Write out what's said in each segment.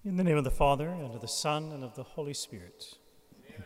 In the name of the Father, and of the Son, and of the Holy Spirit. Amen.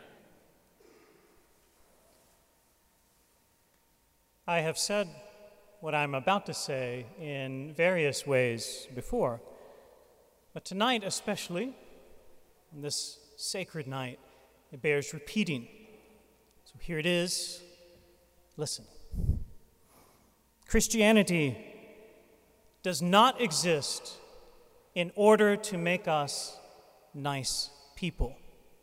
I have said what I'm about to say in various ways before, but tonight especially, on this sacred night, it bears repeating. So here it is. Listen. Christianity does not exist in order to make us nice people.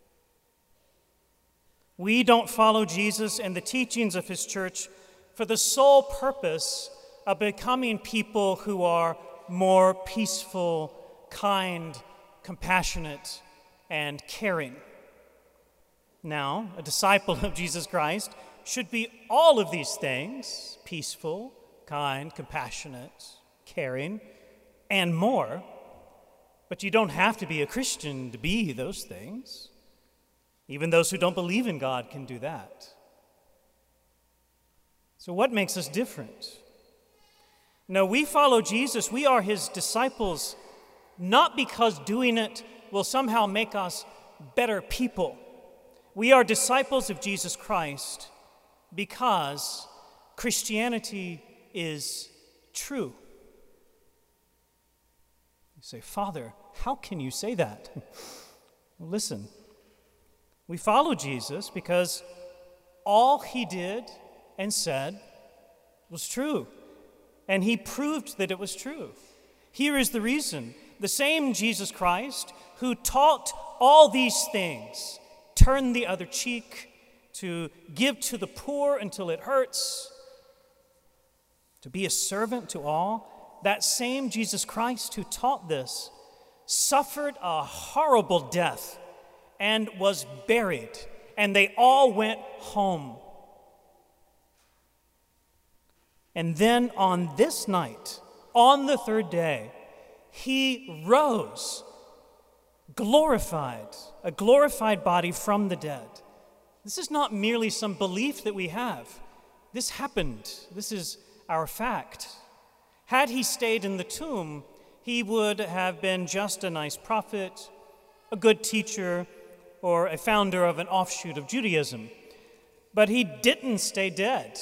We don't follow Jesus and the teachings of his church for the sole purpose of becoming people who are more peaceful, kind, compassionate, and caring. Now, a disciple of Jesus Christ should be all of these things: peaceful, kind, compassionate, caring, and more. But you don't have to be a Christian to be those things. Even those who don't believe in God can do that. So what makes us different? No, we follow Jesus. We are his disciples, not because doing it will somehow make us better people. We are disciples of Jesus Christ because Christianity is true. You say, Father, how can you say that? Well, listen, we follow Jesus because all he did and said was true, and he proved that it was true. Here is the reason. The same Jesus Christ who taught all these things, turn the other cheek, to give to the poor until it hurts, to be a servant to all, that same Jesus Christ who taught this suffered a horrible death and was buried, and they all went home. And then on this night, on the third day, he rose, glorified, a glorified body from the dead. This is not merely some belief that we have. This happened. This is our fact. Had he stayed in the tomb, he would have been just a nice prophet, a good teacher, or a founder of an offshoot of Judaism. But he didn't stay dead.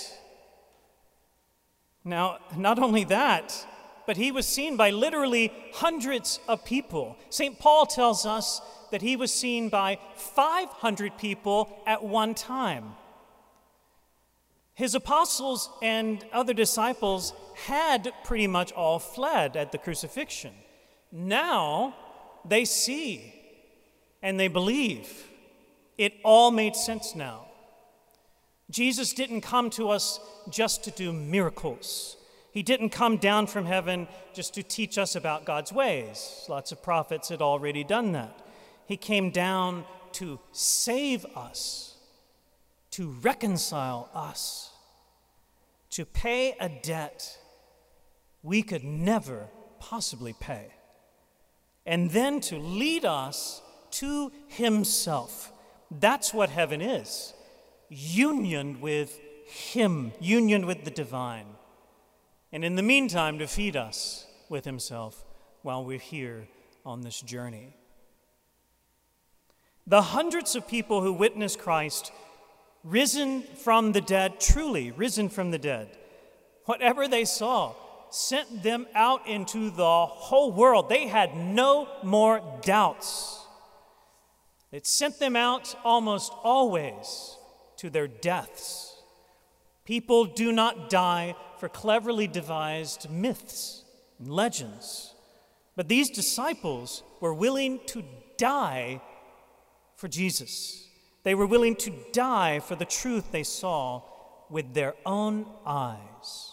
Now, not only that, but he was seen by literally hundreds of people. St. Paul tells us that he was seen by 500 people at one time. His apostles and other disciples had pretty much all fled at the crucifixion. Now they see and they believe. It all made sense now. Jesus didn't come to us just to do miracles. He didn't come down from heaven just to teach us about God's ways. Lots of prophets had already done that. He came down to save us, to reconcile us, to pay a debt we could never possibly pay, and then to lead us to himself. That's what heaven is. Union with him, union with the divine. And in the meantime, to feed us with himself while we're here on this journey. The hundreds of people who witnessed Christ risen from the dead, truly risen from the dead, whatever they saw sent them out into the whole world. They had no more doubts. It sent them out almost always to their deaths. People do not die for cleverly devised myths and legends, but these disciples were willing to die for Jesus. They were willing to die for the truth they saw with their own eyes.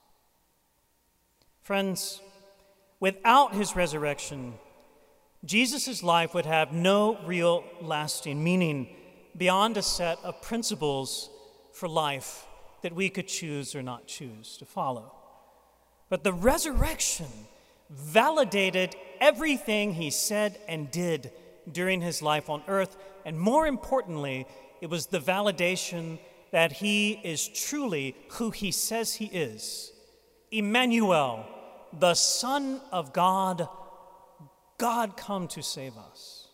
Friends, without his resurrection, Jesus' life would have no real lasting meaning beyond a set of principles for life that we could choose or not choose to follow. But the resurrection validated everything he said and did during his life on earth, and more importantly, it was the validation that he is truly who he says he is, Emmanuel, the Son of God God come to save us.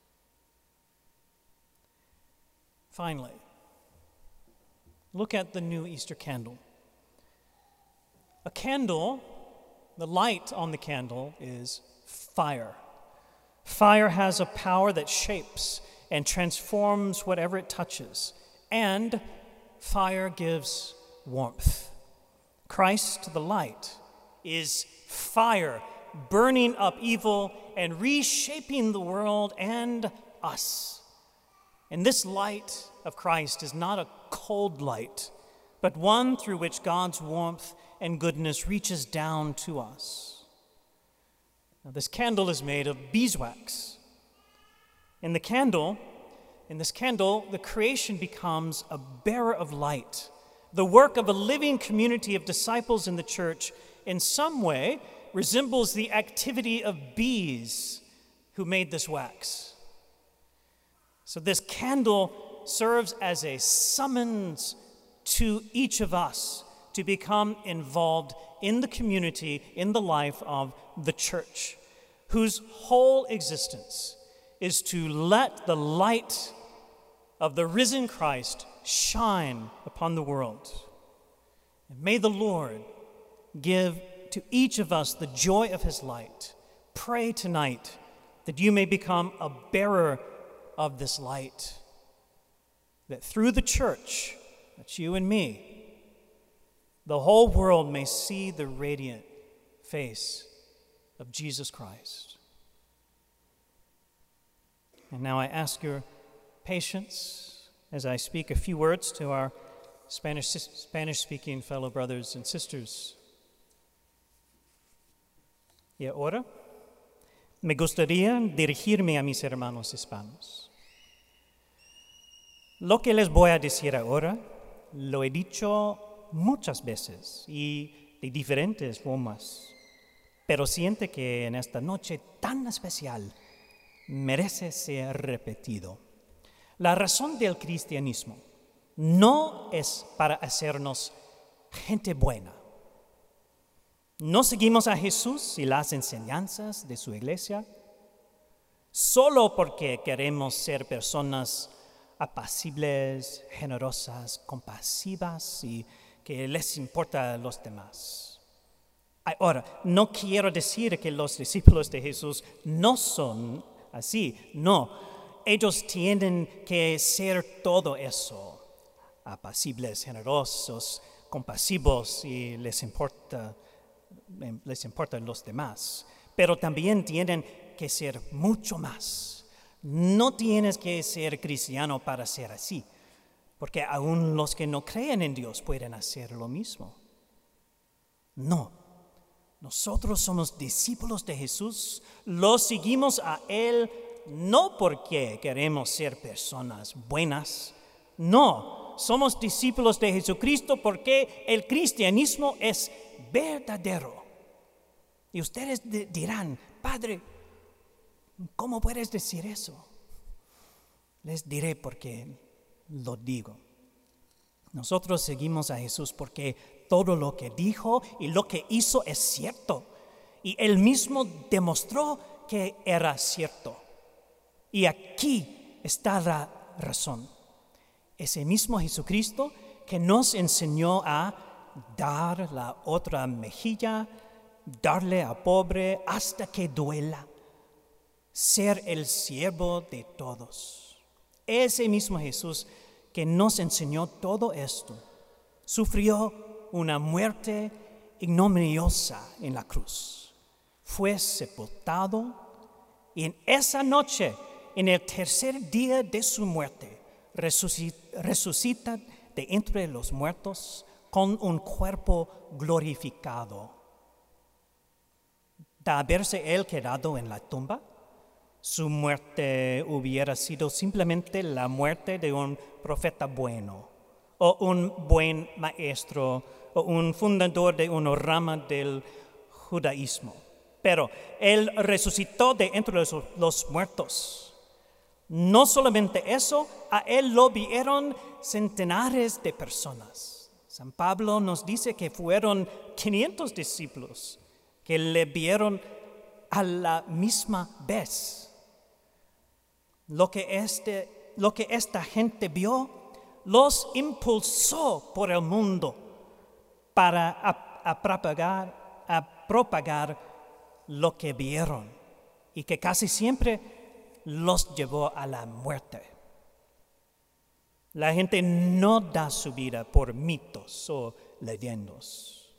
Finally, look at the new Easter candle. A candle, the light on the candle is fire. Fire has a power that shapes and transforms whatever it touches, and fire gives warmth. Christ, the light, is fire burning up evil and reshaping the world and us. And this light of Christ is not a cold light, but one through which God's warmth and goodness reaches down to us. Now, this candle is made of beeswax. In this candle, the creation becomes a bearer of light. The work of a living community of disciples in the church in some way resembles the activity of bees who made this wax. So this candle serves as a summons to each of us to become involved in the community, in the life of the church, whose whole existence is to let the light of the risen Christ shine upon the world. And may the Lord give to each of us the joy of his light. Pray tonight that you may become a bearer of this light, that through the church, that's you and me, the whole world may see the radiant face of Jesus Christ. And now I ask your patience as I speak a few words to our Spanish-speaking fellow brothers and sisters. Y ahora me gustaría dirigirme a mis hermanos hispanos. Lo que les voy a decir ahora lo he dicho muchas veces y de diferentes formas, pero siento que en esta noche tan especial merece ser repetido. La razón del cristianismo no es para hacernos gente buena. No seguimos a Jesús y las enseñanzas de su iglesia solo porque queremos ser personas apacibles, generosas, compasivas y que les importa a los demás. Ahora, no quiero decir que los discípulos de Jesús no son así, no. Ellos tienen que ser todo eso, apacibles, generosos, compasivos y les importan los demás. Pero también tienen que ser mucho más. No tienes que ser cristiano para ser así, porque aún los que no creen en Dios pueden hacer lo mismo. No, nosotros somos discípulos de Jesús, lo seguimos a Él no porque queremos ser personas buenas, no, somos discípulos de Jesucristo porque el cristianismo es verdadero. Y ustedes dirán, Padre, ¿cómo puedes decir eso? Les diré por qué lo digo. Nosotros seguimos a Jesús porque todo lo que dijo y lo que hizo es cierto. Y Él mismo demostró que era cierto. Y aquí está la razón. Ese mismo Jesucristo que nos enseñó a dar la otra mejilla, darle a pobre hasta que duela, ser el siervo de todos. Ese mismo Jesús que nos enseñó todo esto, sufrió una muerte ignominiosa en la cruz. Fue sepultado y en esa noche, en el tercer día de su muerte, resucita de entre los muertos con un cuerpo glorificado. De haberse él quedado en la tumba, su muerte hubiera sido simplemente la muerte de un profeta bueno, o un buen maestro, o un fundador de una rama del judaísmo. Pero él resucitó de entre los muertos. No solamente eso, a él lo vieron centenares de personas. San Pablo nos dice que fueron 500 discípulos que le vieron a la misma vez. Lo que esta gente vio los impulsó por el mundo para propagar lo que vieron y que casi siempre los llevó a la muerte. La gente no da su vida por mitos o leyendas,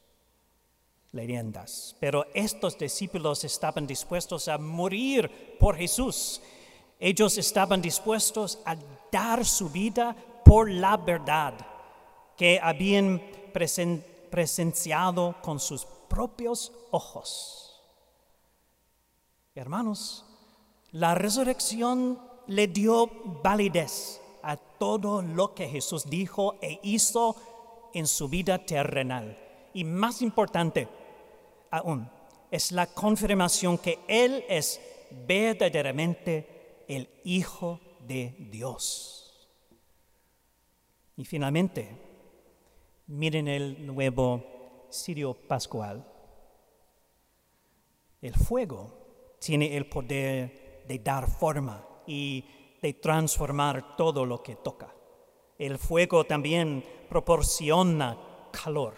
pero estos discípulos estaban dispuestos a morir por Jesús. Ellos estaban dispuestos a dar su vida por la verdad que habían presenciado con sus propios ojos. Hermanos, la resurrección le dio validez a todo lo que Jesús dijo e hizo en su vida terrenal. Y más importante aún, es la confirmación que Él es verdaderamente el Hijo de Dios. Y finalmente, miren el nuevo cirio pascual. El fuego tiene el poder de dar forma y de transformar todo lo que toca. El fuego también proporciona calor.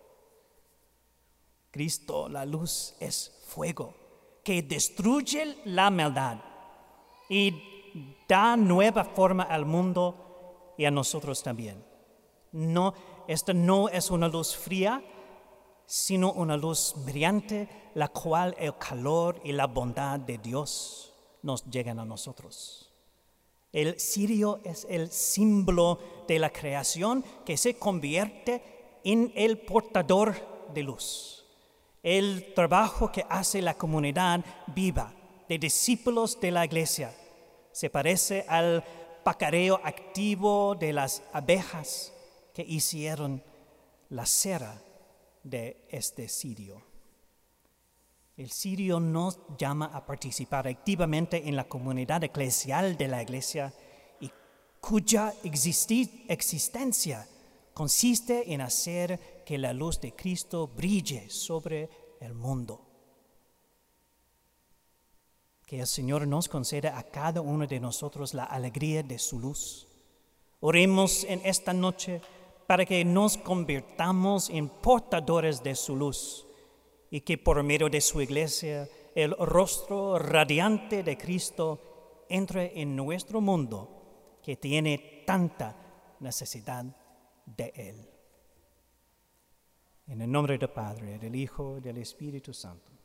Cristo, la luz, es fuego que destruye la maldad y da nueva forma al mundo y a nosotros también. Esta no es una luz fría, sino una luz brillante, la cual el calor y la bondad de Dios nos llegan a nosotros. El cirio es el símbolo de la creación que se convierte en el portador de luz. El trabajo que hace la comunidad viva de discípulos de la iglesia se parece al pajareo activo de las abejas que hicieron la cera de este cirio. El cirio nos llama a participar activamente en la comunidad eclesial de la iglesia y cuya existencia consiste en hacer que la luz de Cristo brille sobre el mundo. Que el Señor nos conceda a cada uno de nosotros la alegría de su luz. Oremos en esta noche para que nos convirtamos en portadores de su luz y que por medio de su iglesia el rostro radiante de Cristo entre en nuestro mundo que tiene tanta necesidad de Él. En el nombre del Padre, del Hijo y del Espíritu Santo.